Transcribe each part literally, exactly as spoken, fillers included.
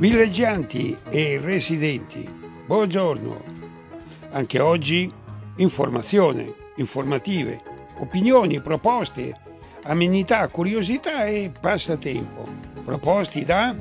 Villeggianti e residenti, buongiorno. Anche oggi informazione, informative, opinioni, proposte, amenità, curiosità e passatempo. Proposti da...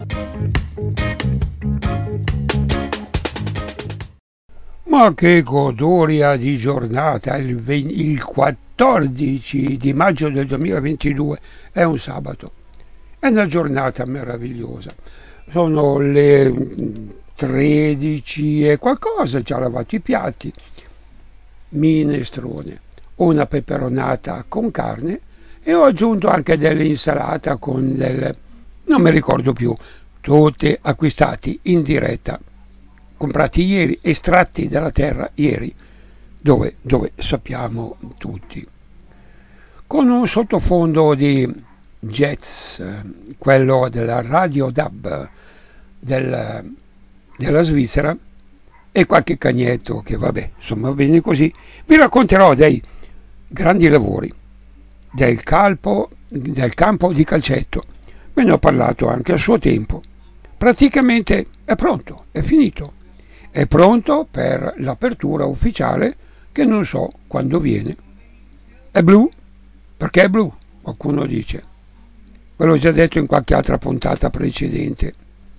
Ma che godoria di giornata, il, venti, il quattordici di maggio del duemilaventidue, è un sabato, è una giornata meravigliosa. Sono le tredici e qualcosa, già lavato i piatti, minestrone, una peperonata con carne e ho aggiunto anche dell'insalata con delle, non mi ricordo più, tutti acquistati in diretta, comprati ieri, estratti dalla terra ieri, dove, dove sappiamo tutti, con un sottofondo di jazz, quello della Radio D A B del, della Svizzera, e qualche cagnetto che vabbè, insomma, va bene così. Vi racconterò dei grandi lavori del, calpo, del campo di calcetto. Ve ne ho parlato anche a suo tempo. Praticamente è pronto, è finito. È pronto per l'apertura ufficiale che non so quando viene. È blu? Perché è blu? Qualcuno dice. Ve l'ho già detto in qualche altra puntata precedente.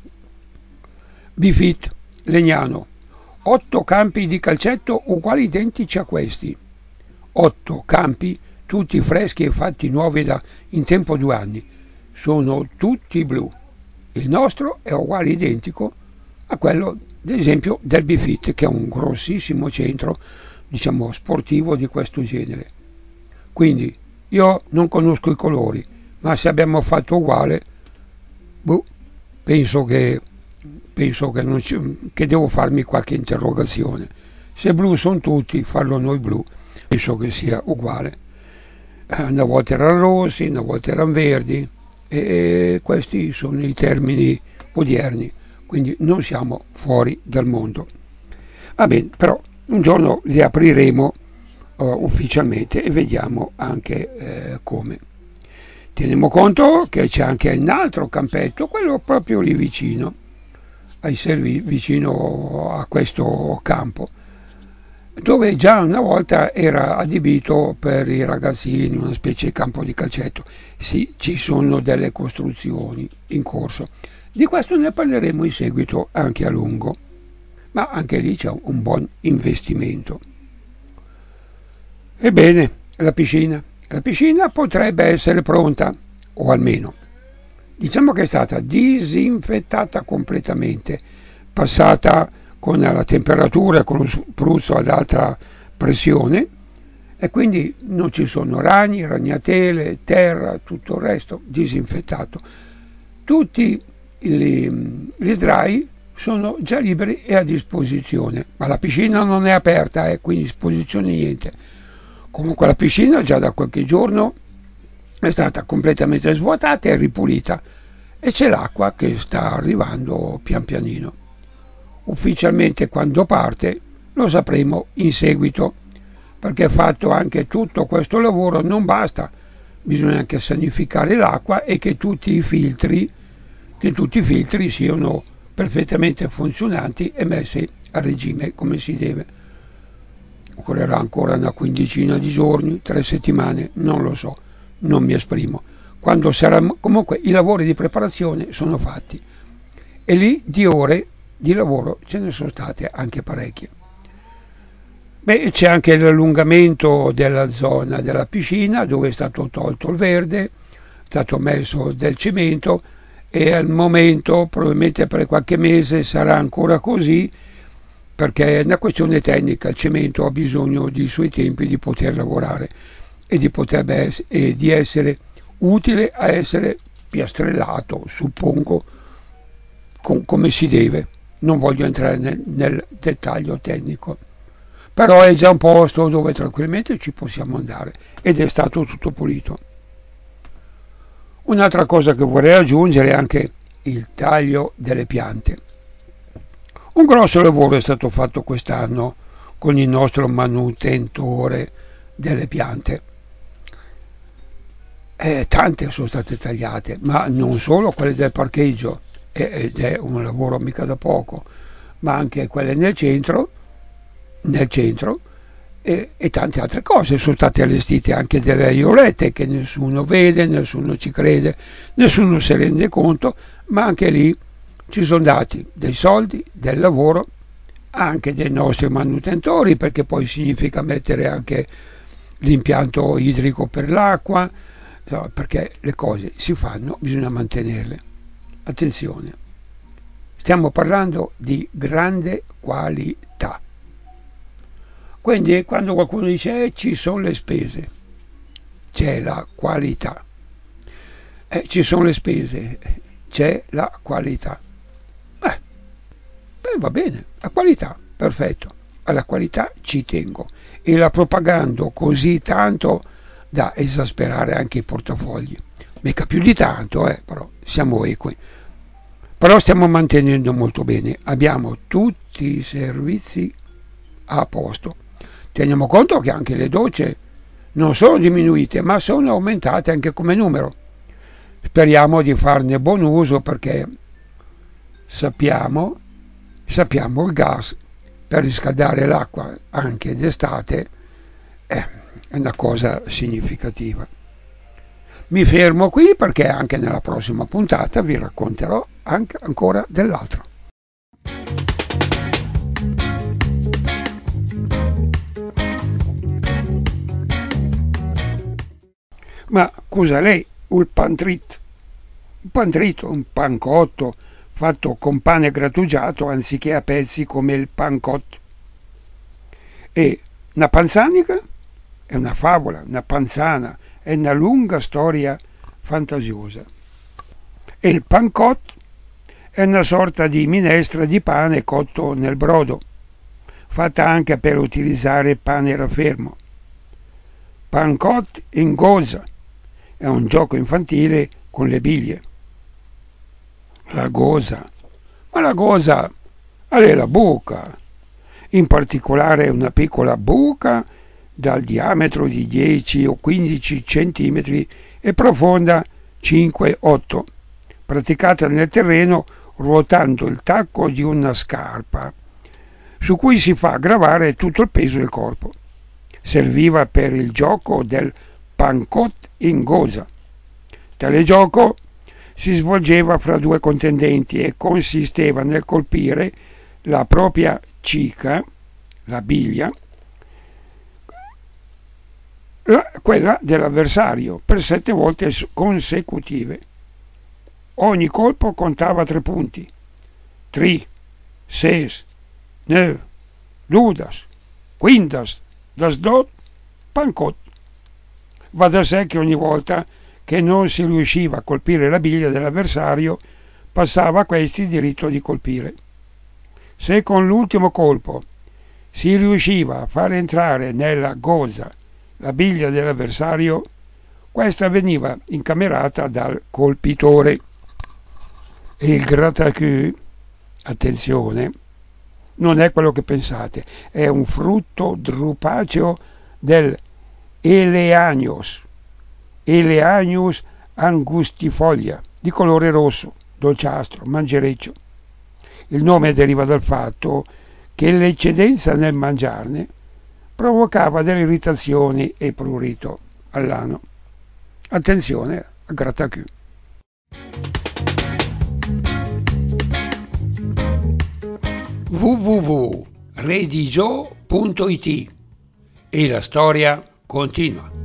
Bifit, Legnano. Otto campi di calcetto uguali identici a questi. Otto campi, tutti freschi e fatti nuovi da, in tempo due anni. Sono tutti blu. Il nostro è uguale identico a quello, ad esempio, del Bifit, che è un grossissimo centro, diciamo, sportivo di questo genere. Quindi io non conosco i colori, ma se abbiamo fatto uguale, boh, penso che penso che, non ci, che devo farmi qualche interrogazione. Se blu sono tutti, farlo noi blu, penso che sia uguale. Una volta erano rossi, una volta erano verdi, e questi sono i termini odierni, quindi non siamo fuori dal mondo. Va bene, però un giorno li apriremo uh, ufficialmente e vediamo anche eh, come. Teniamo conto che c'è anche un altro campetto, quello proprio lì vicino, ai servi, vicino a questo campo, dove già una volta era adibito per i ragazzini, una specie di campo di calcetto. Sì, ci sono delle costruzioni in corso. Di questo ne parleremo in seguito anche a lungo, ma anche lì c'è un buon investimento. Ebbene, la piscina. La piscina potrebbe essere pronta, o almeno, diciamo che è stata disinfettata completamente, passata con la temperatura, con lo spruzzo ad alta pressione, e quindi non ci sono ragni, ragnatele, terra, tutto il resto disinfettato. Tutti gli, gli sdrai sono già liberi e a disposizione, ma la piscina non è aperta, eh, quindi a disposizione niente. Comunque la piscina già da qualche giorno è stata completamente svuotata e ripulita e c'è l'acqua che sta arrivando pian pianino. Ufficialmente quando parte lo sapremo in seguito, perché fatto anche tutto questo lavoro non basta, bisogna anche sanificare l'acqua e che tutti i filtri, che tutti i filtri siano perfettamente funzionanti e messi a regime come si deve. Occorrerà ancora una quindicina di giorni, tre settimane, non lo so, non mi esprimo. Quando sarà, comunque i lavori di preparazione sono fatti e lì di ore di lavoro ce ne sono state anche parecchie. Beh, c'è anche l'allungamento della zona della piscina dove è stato tolto il verde, è stato messo del cemento e al momento probabilmente per qualche mese sarà ancora così, perché è una questione tecnica, il cemento ha bisogno di suoi tempi di poter lavorare e di, poter essere, e di essere utile a essere piastrellato, suppongo, com, come si deve. Non voglio entrare nel, nel dettaglio tecnico, però è già un posto dove tranquillamente ci possiamo andare ed è stato tutto pulito. Un'altra cosa che vorrei aggiungere è anche il taglio delle piante. Un grosso lavoro è stato fatto quest'anno con il nostro manutentore delle piante. Eh, tante sono state tagliate, ma non solo quelle del parcheggio, ed è un lavoro mica da poco, ma anche quelle nel centro, nel centro e, e tante altre cose. Sono state allestite anche delle aiolette che nessuno vede, nessuno ci crede, nessuno si rende conto, ma anche lì ci sono dati dei soldi, del lavoro, anche dei nostri manutentori, perché poi significa mettere anche l'impianto idrico per l'acqua, perché le cose si fanno, bisogna mantenerle. Attenzione, stiamo parlando di grande qualità. Quindi quando qualcuno dice eh, ci sono le spese, c'è la qualità. Eh, ci sono le spese, c'è la qualità. Eh, beh, va bene, la qualità, perfetto. Alla qualità ci tengo e la propagando così tanto da esasperare anche i portafogli. Mica più di tanto, eh, però siamo equi. Però stiamo mantenendo molto bene, abbiamo tutti i servizi a posto. Teniamo conto che anche le docce non sono diminuite, ma sono aumentate anche come numero. Speriamo di farne buon uso perché sappiamo, sappiamo il gas per riscaldare l'acqua anche d'estate eh, è una cosa significativa. Mi fermo qui perché anche nella prossima puntata vi racconterò anche ancora dell'altro. Ma scusa lei, il pantrit? Un pantrito, un pancotto fatto con pane grattugiato anziché a pezzi come il pancotto. E una panzanica è una favola, una panzana, è una lunga storia fantasiosa. E il pancotto è una sorta di minestra di pane cotto nel brodo, fatta anche per utilizzare pane raffermo. Pancot in goza è un gioco infantile con le biglie. La goza, ma la goza è la buca, in particolare una piccola buca dal diametro di dieci o quindici centimetri e profonda cinque otto, praticata nel terreno ruotando il tacco di una scarpa, su cui si fa gravare tutto il peso del corpo. Serviva per il gioco del pancot in goza. Tale gioco si svolgeva fra due contendenti e consisteva nel colpire la propria cica, la biglia, quella dell'avversario, per sette volte consecutive. Ogni colpo contava tre punti. Tri, ses, neuf, dudas, quindas, das dot, pancot. Va da sé che ogni volta che non si riusciva a colpire la biglia dell'avversario, passava a questi il diritto di colpire. Se con l'ultimo colpo si riusciva a far entrare nella goza la biglia dell'avversario, questa veniva incamerata dal colpitore. E il grattacù, attenzione, non è quello che pensate, è un frutto drupaceo del Eleanios, Eleanius angustifoglia, di colore rosso, dolciastro, mangereccio. Il nome deriva dal fatto che l'eccedenza nel mangiarne provocava delle irritazioni e prurito all'ano. Attenzione a grattacù. w w w punto redigio punto it e la storia continua.